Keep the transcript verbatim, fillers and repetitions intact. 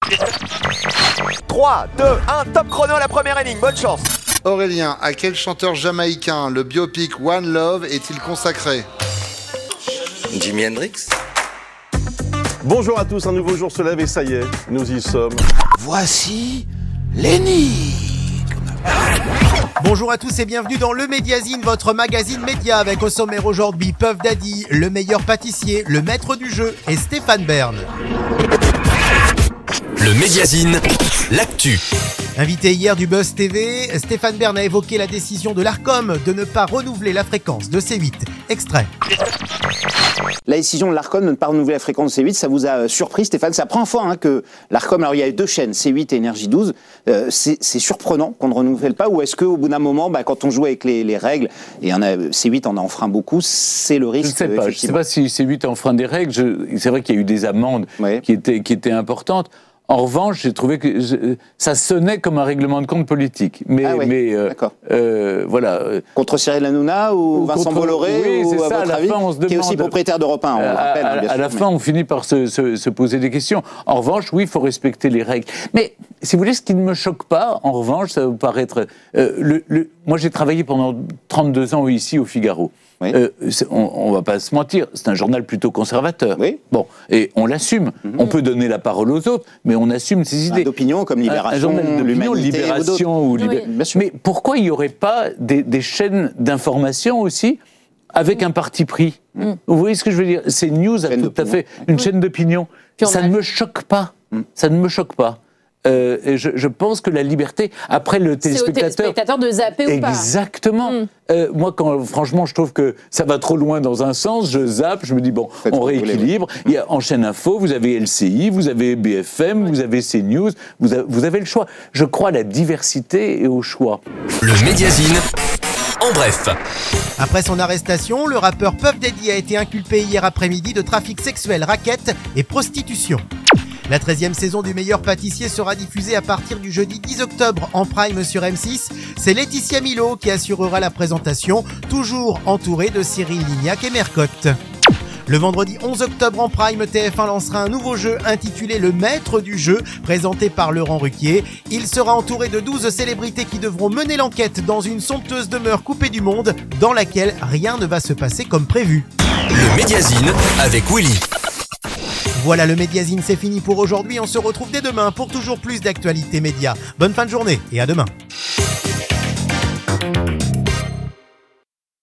trois, deux, un, top chrono à la première énigme, bonne chance. Aurélien, à quel chanteur jamaïcain le biopic One Love est-il consacré? Jimi Hendrix. Bonjour à tous, un nouveau jour se lève et ça y est, nous y sommes. Voici l'énigme. Bonjour à tous et bienvenue dans le Médiazine, votre magazine média avec au sommaire aujourd'hui Puff Daddy, le meilleur pâtissier, le maître du jeu et Stéphane Bern. Le Médiazine, l'actu. Invité hier du Buzz T V, Stéphane Bern a évoqué la décision de l'Arcom de ne pas renouveler la fréquence de C huit. Extrait. La décision de l'Arcom de ne pas renouveler la fréquence de C huit, ça vous a surpris, Stéphane? C'est la première fois hein, que l'Arcom, alors il y a eu deux chaînes, C huit et Énergie douze, euh, c'est, c'est surprenant qu'on ne renouvelle pas, ou est-ce qu'au bout d'un moment, bah, quand on joue avec les, les règles, et on a, C huit en enfreint beaucoup, c'est le risque? Je ne sais pas, je ne sais pas si C huit enfreint des règles, je, c'est vrai qu'il y a eu des amendes ouais. qui, étaient, qui étaient importantes. En revanche, j'ai trouvé que je, ça sonnait comme un règlement de compte politique. Mais, ah oui, mais euh, euh, voilà. Contre Cyril Hanouna ou, ou Vincent contre, Bolloré oui, ou c'est à ça, votre à avis, fin, on se demande, qui est aussi propriétaire d'Europe un, on le rappelle. À, hein, bien à sûr, la mais... fin, on finit par se, se, se poser des questions. En revanche, oui, il faut respecter les règles. Mais si vous voulez, ce qui ne me choque pas, en revanche, ça va vous paraître... Euh, le, le, moi, j'ai travaillé pendant trente-deux ans ici au Figaro. Oui. Euh, on, on va pas se mentir, c'est un journal plutôt conservateur. Oui. Bon, et on l'assume. Mm-hmm. On peut donner la parole aux autres, mais on assume ses idées. D'opinion comme Libération, un, un journal d'opinion, Libération ou Libé... oui, mais pourquoi il n'y aurait pas des, des chaînes d'information aussi avec mm. un parti pris? mm. Vous voyez ce que je veux dire? C'est News a tout à fait une oui. chaîne d'opinion. Ça a... ne me choque pas. Mm. Ça ne me choque pas. Euh, et je, je pense que la liberté, après le téléspectateur... C'est au téléspectateur de zapper ou pas. Exactement. Mm. Euh, moi, quand, franchement, je trouve que ça va trop loin dans un sens, je zappe, je me dis, bon, Faites on rééquilibre. Il y a en chaîne info, vous avez L C I, vous avez B F M, ouais. vous avez CNews, vous avez, vous avez le choix. Je crois à la diversité et au choix. Le Médiazine, en bref. Après son arrestation, le rappeur Puff Daddy a été inculpé hier après-midi de trafic sexuel, racket et prostitution. La treizième saison du meilleur pâtissier sera diffusée à partir du jeudi dix octobre en prime sur M six. C'est Laetitia Milo qui assurera la présentation, toujours entourée de Cyril Lignac et Mercotte. Le vendredi onze octobre en prime, T F un lancera un nouveau jeu intitulé Le Maître du Jeu, présenté par Laurent Ruquier. Il sera entouré de douze célébrités qui devront mener l'enquête dans une somptueuse demeure coupée du monde, dans laquelle rien ne va se passer comme prévu. Le Médiazine avec Willy. Voilà, le Médiazine, c'est fini pour aujourd'hui. On se retrouve dès demain pour toujours plus d'actualités médias. Bonne fin de journée et à demain.